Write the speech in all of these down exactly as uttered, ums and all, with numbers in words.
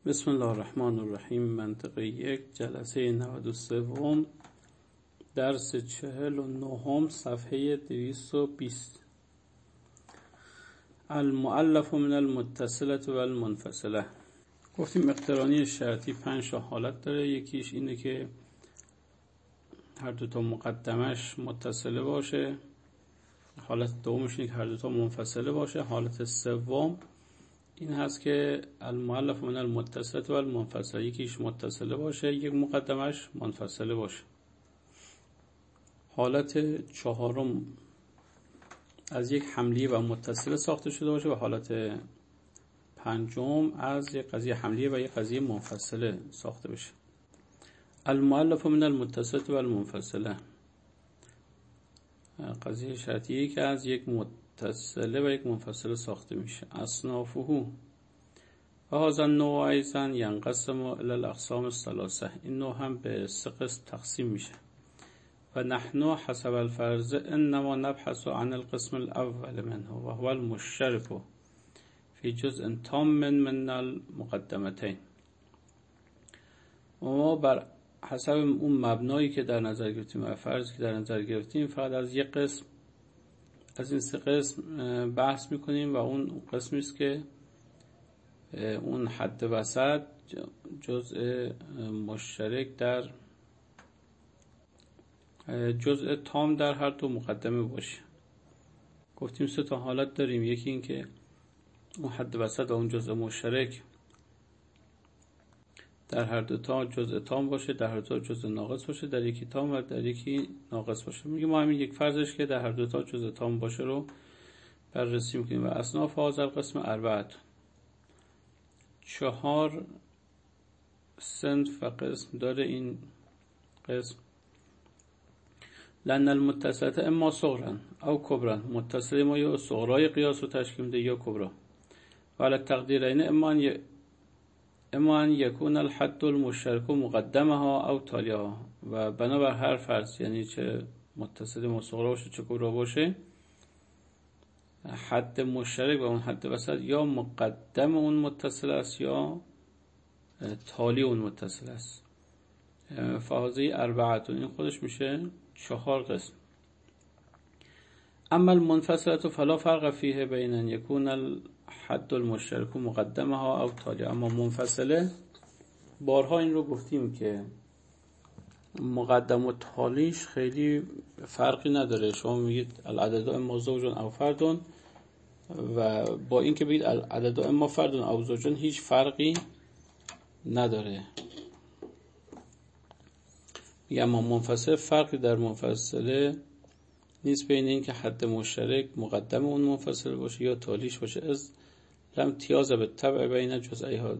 بسم الله الرحمن الرحیم. منطقه یک، جلسه نود و سوم، درس چهل و نهم، صفحه دویست و بیست. المؤلف من المتصله و المنفصله. گفتیم اقترانی شرطی پنج حالت داره. یکیش اینه که هر دوتا مقدمش متصله باشه. حالت دومش اینه که هر دوتا منفصله باشه. حالت سوم این هست که المؤلف من المتصله و المنفصله، یکیش متصله باشه، یک مقدمش منفصله باشه. حالت چهارم از یک حملیه و متصله ساخته شده باشه و حالت پنجم از یک قضیه حملیه و یک قضیه منفصله ساخته بشه. المؤلف من المتصله و المنفصله، قضیه شرطیه که از یک متصله و یک منفصله ساخته میشه. اصنافه و هذا النوع ایضا ینقسم الی الاقسام الثلاثه، این نوع هم به سه قسم تقسیم میشه. و نحن حسب الفرض انما نبحث عن القسم الاول منه و هو المشترک فی جزء تام من من المقدمتین. و ما بر حسب اون مبنایی که در نظر گرفتیم و فرضی که در نظر گرفتیم فقط از یک قسم از این سه قسم بحث میکنیم و اون قسمی است که اون حد وسط جزء مشترک در جزء تام در هر دو مقدمه باشه. گفتیم سه تا حالت داریم. یکی این که اون حد وسط و اون جزء مشترک در هر دو تا جزء تام باشه، در هر دو تا جزء ناقص باشه، در یکی تام و در یکی ناقص باشه. میگه ما همین یک فرضش که در هر دو تا جزء تام باشه رو بررسی میکنیم. و اصناف هذا القسم اربعه، چهار صنف و قسم داره این قسم. لأن المتصله اما صغرا او کبرا، متصله ما یا صغرای قیاس رو تشکیل میده یا کبرا. و علی التقدیرین اما ان اما ان یکون الحد المشترک مقدمها او تالیها، و بنابر هر فرض، یعنی چه متصله ما صغرا باشه چه کبرا باشه، حد مشترک و اون حد وسط یا مقدم اون متصل است یا تالی اون متصل است. فهذه اربعه، این خودش میشه چهار قسم. اما المنفصله فلا فرق فیه بین ان یکون الحد المشترک مقدمها او تالی. اما منفصله بارها این رو گفتیم که مقدم و تالیش خیلی فرقی نداره. شما میگید العدد اما زوج او فرد و با این که بگید العدد اما فرد او زوج هیچ فرقی نداره. میگه اما منفصله فرقی در منفصله نیست بین این که حد مشترک مقدم اون منفصله باشه یا تالیش باشه. از لم امتیاز به طبع بین جزئیها،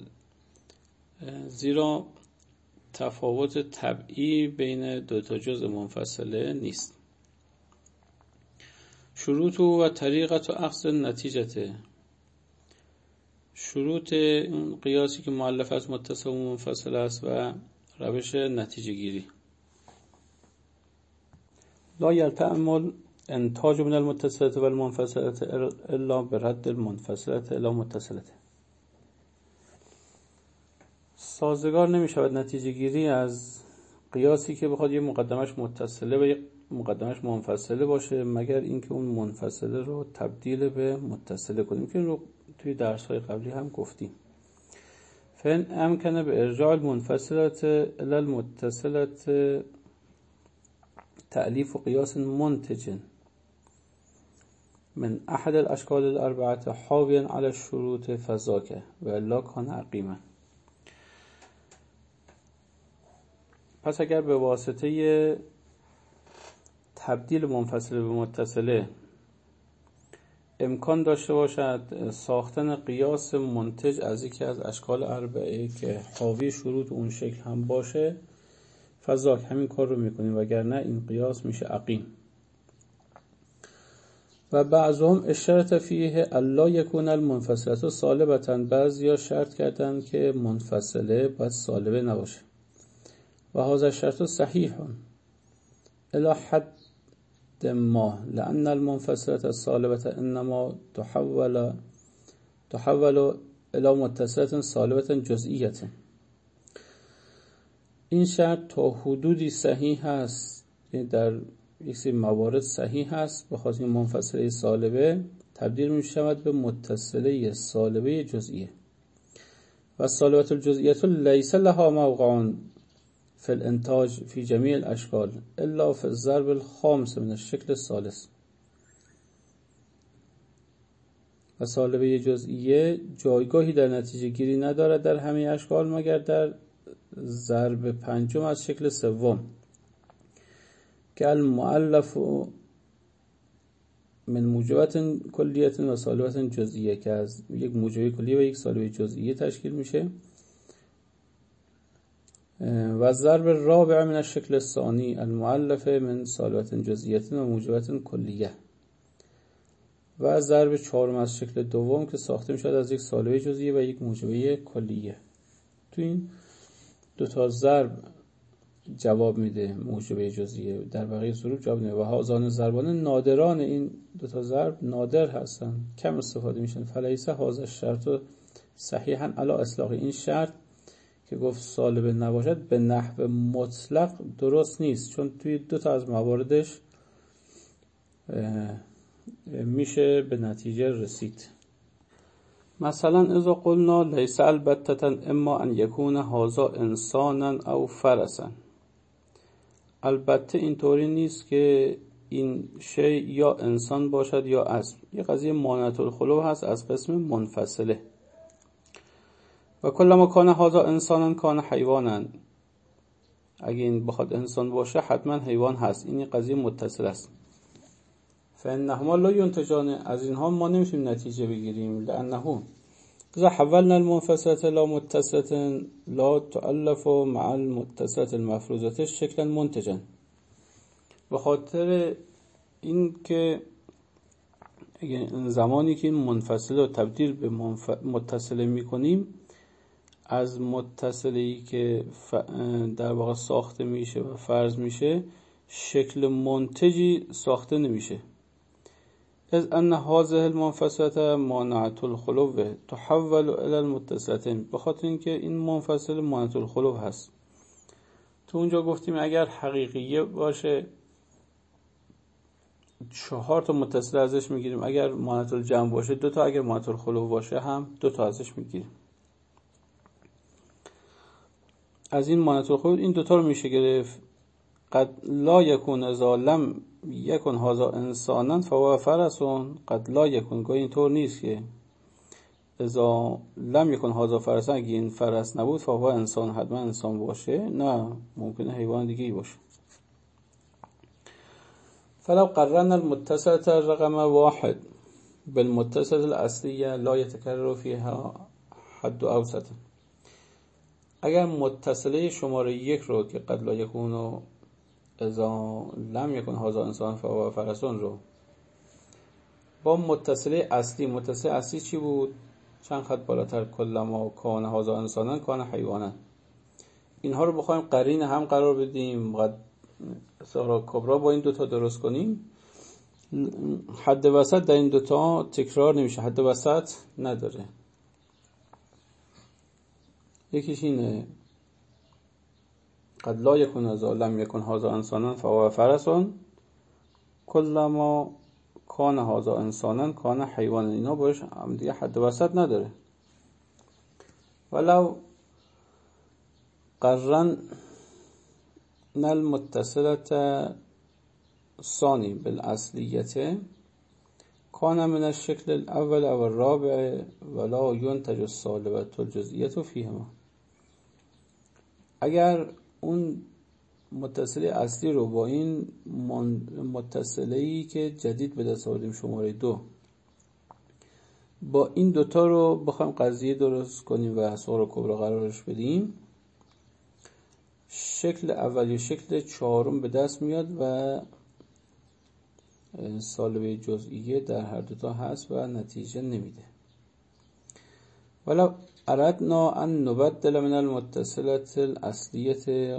زیرا تفاوت طبعی بین دو تا جزء منفصله نیست. شروط و طریقت و اخذ نتیجته، شروط اون قیاسی که مؤلف از متصل و منفصل است و روش نتیجه گیری. لا یلتئم انتاج من المتصله و المنفصله الا برد المنفصله الی متصله. سازگار نمی شود نتیجه گیری از قیاسی که بخواد یه مقدمش متصله و یه مقدمش منفصله باشه مگر اینکه اون منفصله رو تبدیل به متصله کنیم، که این رو توی درس‌های قبلی هم گفتیم. فإن امکن به ارجاع المنفصله الی المتصله تألیف و قیاس منتج من احد الاشکال الاربعه حاویا علی الشروط فذاک و الا کان عقیما. پس اگر به واسطه تبدیل منفصله به متصله امکان داشته باشد ساختن قیاس منتج از یکی از اشکال اربعه که حاوی شروط اون شکل هم باشه، فذاک، همین کار رو میکنیم، وگرنه این قیاس میشه عقیم. و بعضهم اشترط فیه الا یکون المنفصله سالبتا، بعضیا شرط کردن که منفصله باید سالبه نباشه. و هذا الشرط صحیح الی حد ما، لأن المنفصله السالبه انما تحول تحول الی متصلة سالبة جزئیة. این شرط تا حدودی صحیح هست، در یک سری موارد صحیح هست، به خاطر منفصله سالبه تبدیل می شود به متصله سالبه جزئیه. و سالبة الجزئیة لیس لها موقع فی الانتاج فی جمیع الاشکال الا فی الضرب الخامس من الشکل الثالث. و سالبه جزئیه جایگاهی در نتیجه گیری ندارد در همه اشکال مگر در ضرب پنجم از شکل سوم که المؤلف من موجبات کلیت و سالبات جزئیه، که از یک موجبه کلیه و یک سالبه جزئیه تشکیل میشه. و ضرب رابع من الشکل الثانی المؤلف من سالبات جزئیه و موجبات کلیه. و ضرب چهارم از شکل دوم که ساخته میشد از یک سالبه جزئیه و یک موجبه کلیه. تو این دو تا ضرب جواب میده موجبه جزئیه، در بقیه ضروب جواب نمیده. و هازان ضربان نادران، این دو تا ضرب نادر هستن، کم استفاده میشن. فلیس هذا الشرط صحیحا علی اطلاق. این شرط که گفت سالبه نباشد به نحو مطلق درست نیست، چون توی دو تا از مواردش میشه به نتیجه رسید. مثلا اذا قلنا لیس البتة اما ان یکون هذا انسانا او فرسا. البته اینطوری نیست که این شی یا انسان باشد یا اسب. یه قضیه مانعة الخلو هست از قسم منفصله. و کلما کان هذا انسانا کان حیوانا. اگه این بخواد انسان باشه حتما حیوان هست. این قضیه متصل است. فانهما لا ینتجان. از اینها ما نمیتونیم نتیجه بگیریم. لانه اذا حولنا المنفصلة لا متصلة لا تؤلف مع المتصلة المفروضة شکلا منتجا. به خاطر این که زمانی که این منفصله رو تبدیل به متصله میکنیم، از متصله‌ای که در واقع ساخته میشه و فرض میشه شکل منتجی ساخته نمیشه. از ان هذه المنفصله مانعة الخلو تحول الى المتصلتين. به خاطر اینکه این منفصل مانعة الخلو هست. تو اونجا گفتیم اگر حقیقیه باشه چهار تا متصل ازش میگیریم، اگر مانعة الجمع باشه دو تا، اگر مانعة الخلو باشه هم دو تا ازش میگیریم. از این مانعة الخلو این دو تا رو میشه گرفت. قد لا یکون اذا لم یکن هذا انسانا فهو فرس. قد لا یکون، گاهی اینطور نیست که اذا لم یکن هذا فرس، اگه این فرس نبود فهو انسان، حتما انسان باشه. نه، ممکنه حیوان دیگه ای باشه. فلو قررنا المتصلة الرقم واحد بالمتصلة الأصلية لا يتكرر فيها حد اوسط. اگر متصله شماره یک رو که قد لا یکون اذا لم یکن هذا انسان فهو فرسون رو با متصله اصلی، متصله اصلی چی بود؟ چند خط بالاتر کلما کان هذا انسانا کان حیوانا. اینها رو بخوایم قرین هم قرار بدیم، قد صغرا کبرا با این دوتا درست کنیم، حد وسط در این دوتا تکرار نمیشه، حد وسط نداره. یکیش اینه قد لا یکون اذا لم یکن هذا انسانا فهو فرسون کلما کان هذا انسانا کان حیوانا. اینا باش هم دیگه حد وسط نداره. ولو قرن المتصلة ثانی بالاصلیه کان من الشکل الاول و الرابع ولا ینتج السالبة الجزئیه فیهما. اگر اون متصله اصلی رو با این متصله‌ای که جدید به دست آوردیم شماره دو، با این دوتا رو بخوایم قضیه درست کنیم و صغرا کبرا قرارش بدیم، شکل اول یا شکل چهارم به دست میاد و سالبه جزئیه در هر دوتا هست و نتیجه نمیده. ولو اردنا ان نبدل من المتصلة الاصلیه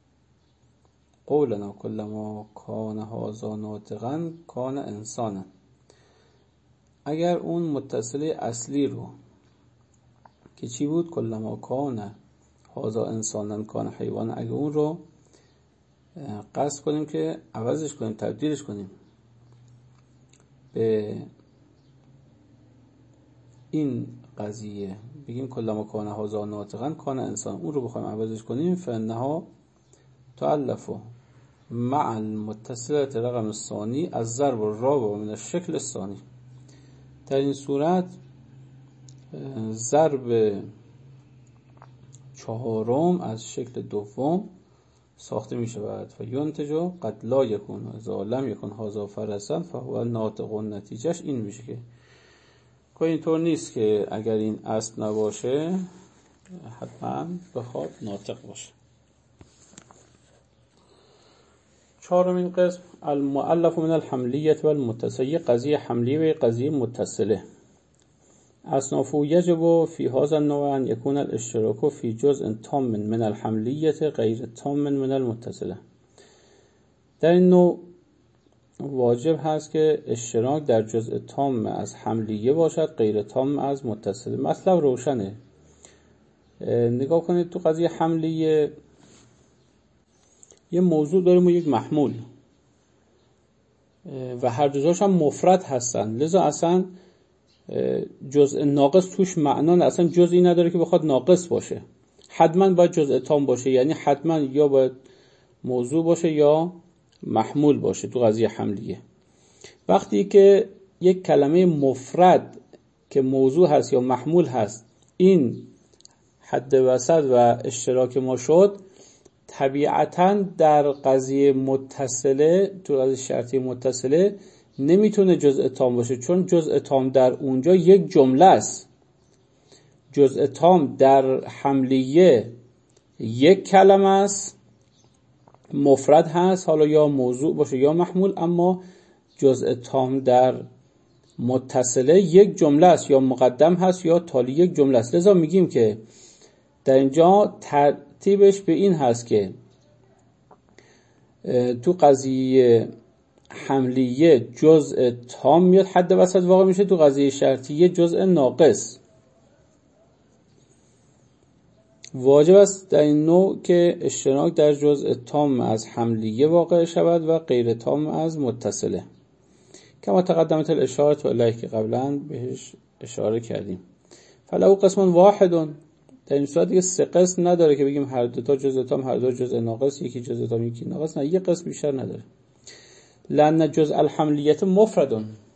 قولنا کلما کان هذا ناطقا کان انسانا. اگر اون متصله اصلی رو که چی بود؟ کلما کان هذا انسانا کان حیوان. اگه اون رو قصد کنیم که عوضش کنیم، تبدیلش کنیم به این قضیه، بگیم کلما کان هذا ناطقا کان انسان، اون رو بخوایم عوضش کنیم، فانها تؤلف مع المتصلة رقم الثانی از ضرب الرابع من الشکل الثانی. در این صورت ضرب چهارم از شکل دوم ساخته می شود. و ینتج قد لا یکون اذا لم یکن هذا فرسا فهو ناطق. نتیجهش این میشه که که اینطور نیست که اگر این اصل نباشه حتما بخواد ناطق باشه. چهارمین قسم المؤلف من الحملیة و المتصله، قضیه حملی و قضیه متصله. اصنافه یجب فی هذا النوع ان یکون الاشتراک فی جزء تام من الحملیة غیر تام من المتصله. در این نوع واجب هست که اشتراک در جزء تام از حملیه باشد، غیر تام از متصله. مطلب روشنه. نگاه کنید تو قضیه حملیه یه موضوع داریم و یک محمول و هر دوتاش هم مفرد هستن، لذا اصلا جزء ناقص توش معنا، اصلا جزئی نداره که بخواد ناقص باشه، حتما باید جزء تام باشه، یعنی حتما یا باید موضوع باشه یا محمول باشه تو قضیه حملیه. وقتی که یک کلمه مفرد که موضوع هست یا محمول هست این حد وسط و اشتراک ما شد، طبیعتاً در قضیه متصله، تو قضیه شرطی متصله نمیتونه جزء تام باشه، چون جزء تام در اونجا یک جمله است. جزء تام در حملیه یک کلمه است، مفرد هست، حالا یا موضوع باشه یا محمول، اما جزء تام در متصله یک جمله است، یا مقدم هست یا تالی یک جمله است. لذا میگیم که در اینجا ترتیبش به این هست که تو قضیه حملیه جزء تام میاد، حد وسط واقع میشه، تو قضیه شرطیه جزء ناقص. واجب است در این نوع که اشتراک در جزء تام از حملیه واقع شود و غیر تام از متصله، کما تقدمت الاشاره الیه که قبلا بهش اشاره کردیم. فلو قسم واحد، در این صورت دیگه سه قسم نداره که بگیم هر دو تا جزء تام هر دو جزء ناقص، یکی جزء تام یکی ناقص، نه، یک قسم بیشتر نداره. لأن جزء الحملیت مفرد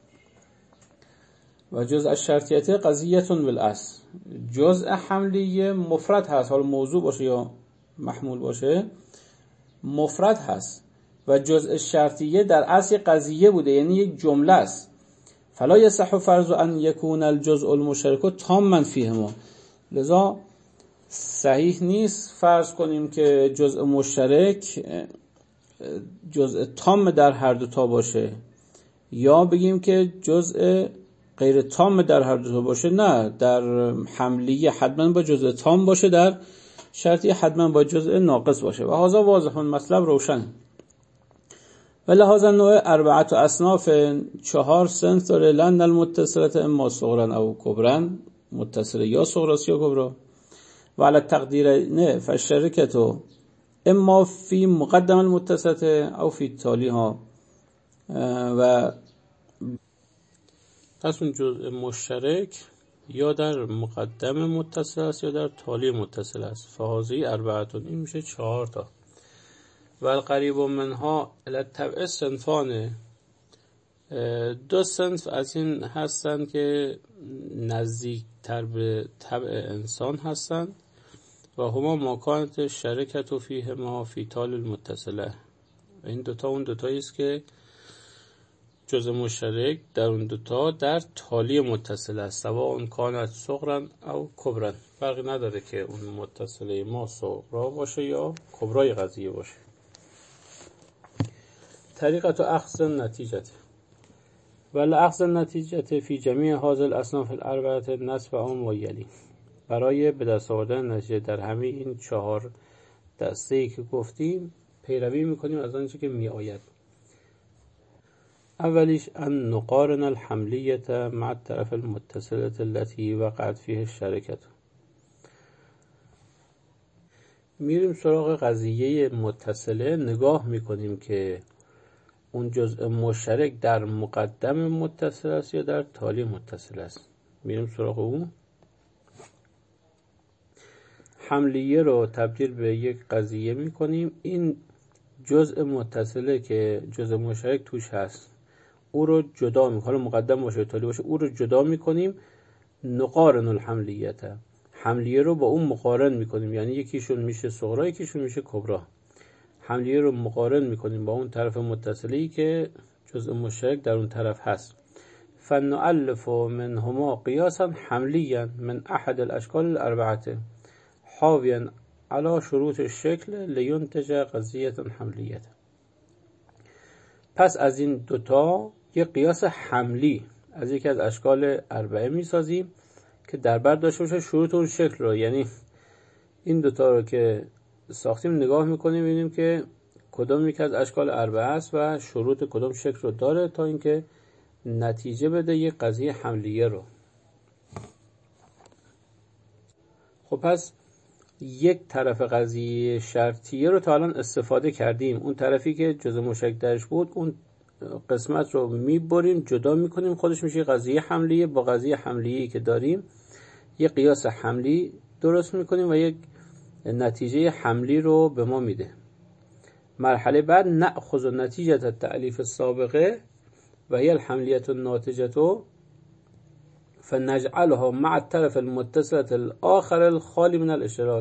و جزء الشرطیت قضیه بالاصل. جزء حملیه مفرد هست، حالا موضوع باشه یا محمول باشه مفرد هست، و جزء شرطیه در اصل قضیه بوده، یعنی یک جمله است. فلا یصح فرض ان یکون الجزء المشترک تاما فیهما. لذا صحیح نیست فرض کنیم که جزء مشترک جزء تام در هر دو تا باشه، یا بگیم که جزء غیر تام در هر دو تا باشه. نه، در حملیه حتما با جزء تام باشه، در شرطی حتما با جزء ناقص باشه. و هذا واضح، مطلب روشن. و لهذا نوع اربعه اصناف، چهار صنف داره. لأن المتصلة اما صغرا او کبرا، متصله یا صغراست یا کبرا. و علی التقدیر نه فالشرکة اما فی مقدم المتصله او فی تالیها. و پس اون جزء مشترک یا در مقدم متصل است یا در تالی متصل است. فهذه اربعتون، این میشه چهار تا. و القریب منها التبع صنفان، دو صنف از این هستن که نزدیک تر به طبع انسان هستند و هما مکانت شرکت و فیه ما فی تال المتصله. این دوتا اون دوتایی است که جزء مشترک در اون دوتا در تالی متصله است، سواء اون کانت صغرا او کبرا، فرقی نداره که اون متصله ما صغرا باشه یا کبرای قضیه باشه. طریقت اخذ النتیجه ولی اخذ النتیجه فی جمیع هذه الاصناف الاربعه نصب عام و یلی. برای به دست آوردن نتیجه در همه این چهار دسته‌ای که گفتیم پیروی میکنیم از آنچه که می آید. اولیش ان نقارن الحملیه مع الطرف المتصله التي وقعت فيه الشركه. میریم سراغ قضیه متصله، نگاه میکنیم که اون جزء مشترک در مقدم متصل است یا در تالی متصل است. میریم سراغ اون. حملیه رو تبدیل به یک قضیه میکنیم. این جزء متصله که جزء مشترک توش هست او رو جدا میکنیم، حالا مقدم باشه تالی باشه، او رو جدا میکنیم. نقارن الحملیت، حملیه رو با اون مقارن میکنیم، یعنی یکیشون میشه صغرا یکیشون میشه کبرا. حملیه رو مقارن میکنیم با اون طرف متصلی که جزء مشترک در اون طرف هست. فنؤلف منهما قیاسا حملیا من احد الاشکال الاربعه حاویا علی شروط الشکل لینتج قضیه حملیه. پس از این دوتا یک قیاس حملی از یکی از اشکال اربعه میسازیم که در بر داشته باشه شروط اون شکل رو. یعنی این دوتا رو که ساختیم نگاه میکنیم ببینیم که کدام یک از اشکال اربعه است و شروط کدام شکل رو داره تا اینکه نتیجه بده یک قضیه حملیه رو. خب پس یک طرف قضیه شرطیه رو تا الان استفاده کردیم. اون طرفی که جزء مشترک درش بود اون قسمت رو میبریم جدا میکنیم، خودش میشه قضیه حملیه. با قضیه حملیه‌ای که داریم یک قیاس حملی درست میکنیم و یک نتیجه حملی رو به ما میده. مرحله بعد نأخذ نتیجه التألیف السابقه و هي الحملیه الناتجه فنجعلها مع الطرف المتصلة الآخر الخالی من الاشتراک.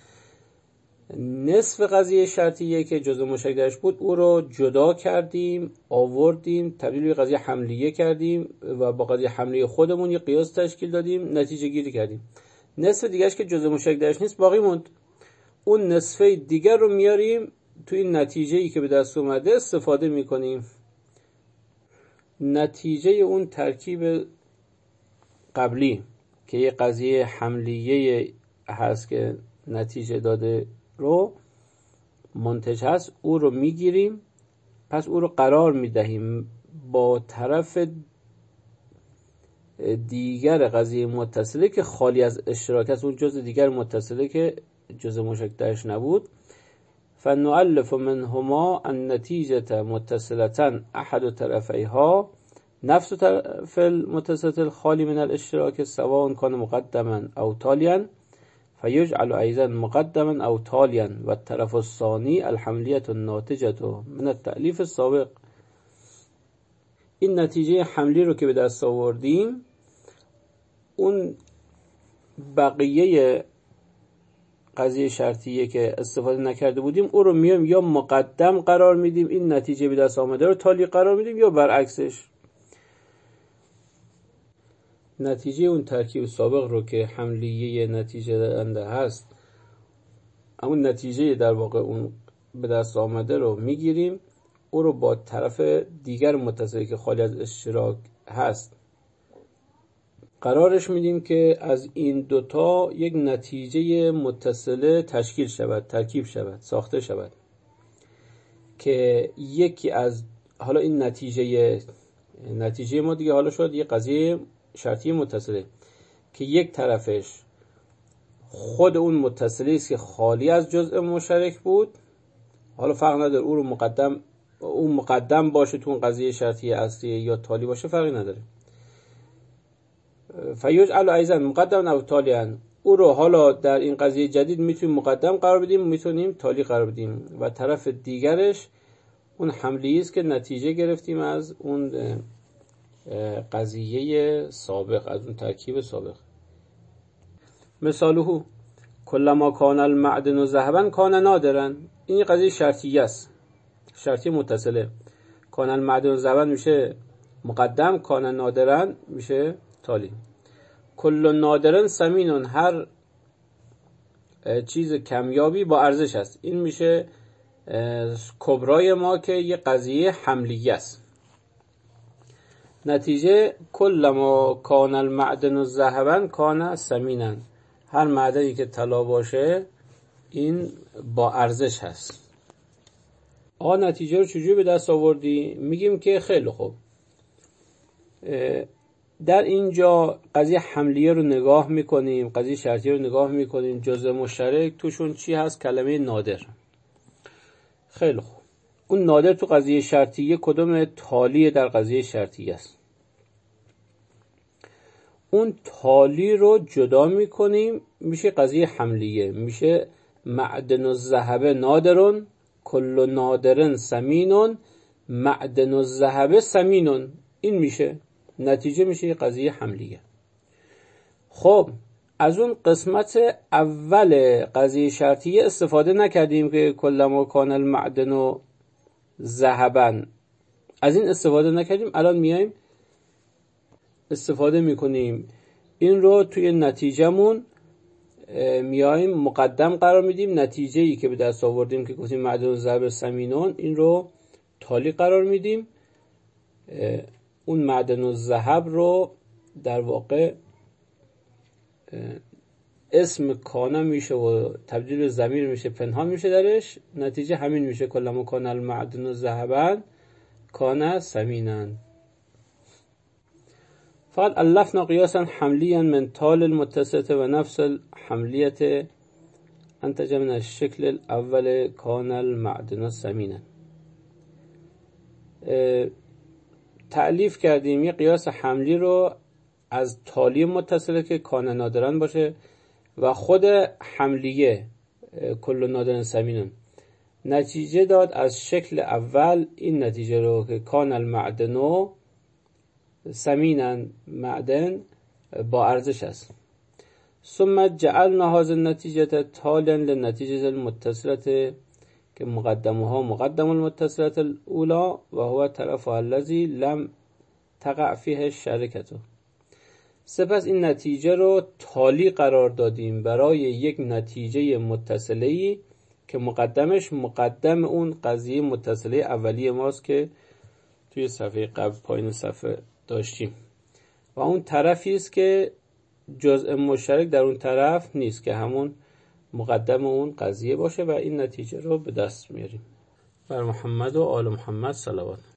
نصف قضیه شرطیه که جزء مشترک درش بود او رو جدا کردیم، آوردیم، تبدیل به قضیه حملیه کردیم و با قضیه حملیه خودمون یک قیاس تشکیل دادیم، نتیجه گیری کردیم. نصف دیگرش که جزء مشترک درش نیست باقی موند. اون نصفه دیگر رو میاریم توی این نتیجه‌ای که به دست اومده استفاده میکنیم. نتیجه اون ترکیب قبلی که یه قضیه حملیه هست که نتیجه داده رو منتج هست او رو میگیریم. پس او رو قرار میدهیم با طرف دیگر قضیه متصله که خالی از اشتراک است، اون جزء دیگر متصله که جزء مشترک درش نبود. فنؤلف منهما النتیجه متصلة احد طرفیها نفس طرف المتصلة الخالی من الاشتراک سواء کان مقدما او تالیا فیجعل ایضا مقدما او تالیا و الطرف الثانی الحملیه الناتجه من التألیف السابق. این نتیجه حملی رو که به دست آوردیم اون بقیه قضیه شرطیه که استفاده نکرده بودیم او رو میام یا مقدم قرار میدیم، این نتیجه به دست آمده رو تالی قرار میدیم، یا برعکسش نتیجه اون ترکیب سابق رو که حملیه نتیجه دهنده هست همون نتیجه در واقع اون به دست آمده رو میگیریم، او رو با طرف دیگر متصلی که خالی از اشتراک هست قرارش میدیم که از این دوتا یک نتیجه متصله تشکیل شود، ترکیب شود، ساخته شود که یکی از حالا این نتیجه نتیجه ما دیگه حالا شد یه قضیه شرطی متصله که یک طرفش خود اون متصلی است که خالی از جزء مشترک بود، حالا فرق نداره او رو مقدم اون مقدم باشه تو اون قضیه شرطی اصلی یا تالی باشه فرقی نداره. فیجعل ایضا مقدما او تالیا، او رو حالا در این قضیه جدید میتونیم مقدم قرار بدیم، میتونیم تالی قرار بدیم و طرف دیگرش اون حملیه است که نتیجه گرفتیم از اون قضیه سابق، از اون ترکیب سابق. مثاله کلما کان المعدن ذهبا کان نادرا. این قضیه شرطیه است، شرطی متصله. کان المعدن ذهبا میشه مقدم، کان نادرا میشه تالی. کل نادرن ثمین، هر چیز کمیابی با ارزش است. این میشه کبرای ما که یه قضیه حملیه است. نتیجه کلما کان المعدن ذهبا کان ثمینا، هر معدنی که طلا باشه این با ارزش هست. آقا نتیجه رو چجوری به دست آوردی؟ میگیم که خیلی خوب در اینجا قضیه حملیه رو نگاه میکنیم، قضیه شرطیه رو نگاه میکنیم، جزء مشترک توشون چی هست؟ کلمه نادر. خیلی خوب، اون نادر تو قضیه شرطیه کدوم؟ تالی در قضیه شرطیه است. اون تالی رو جدا میکنیم، میشه قضیه حملیه، میشه معدن الذهب نادرون کل نادرن ثمینون معدن الذهب ثمینون. این میشه نتیجه، میشه قضیه حملیه. خب از اون قسمت اول قضیه شرطیه استفاده نکردیم که کلما کان المعدن ذهبا، از این استفاده نکردیم. الان میایم استفاده میکنیم، این رو توی نتیجهمون میایم مقدم قرار میدیم. نتیجه ای که به دست آوردیم که گفتیم معدن الذهب ثمینون، این رو تالی قرار میدیم. اون معدن الذهب رو در واقع اسم کانه میشه و تبدیل به ضمیر میشه، پنهان میشه درش. نتیجه همین میشه کلما کان المعدن ذهبا کان ثمینا. فقط الفنا قیاسا حملیا من تال المتصلة و نفس الحملیت انتج من الشکل الاول کان المعدن ثمینا. تعلیف کردیم یه قیاس حملی رو از تالی متصله که کان نادران باشه و خود حملیه کل نادرن ثمینون. نتیجه داد از شکل اول این نتیجه رو که کان المعدن ثمینا، معدن با ارزش است. ثم جعلنا هذه النتیجه تالا للنتیجه المتصله که مقدمها مقدم المتصله الاولى و هو طرف الذی لم تقع فیه الشرکة. سپس این نتیجه رو تالی قرار دادیم برای یک نتیجه متصله‌ای که مقدمش مقدم اون قضیه متصله اولیه ماست که توی صفحه قبل پایین صفحه داشتیم و اون طرفی است که جزء مشترک در اون طرف نیست که همون مقدم اون قضیه باشه و این نتیجه رو به دست میاریم. بر محمد و آل محمد صلوات.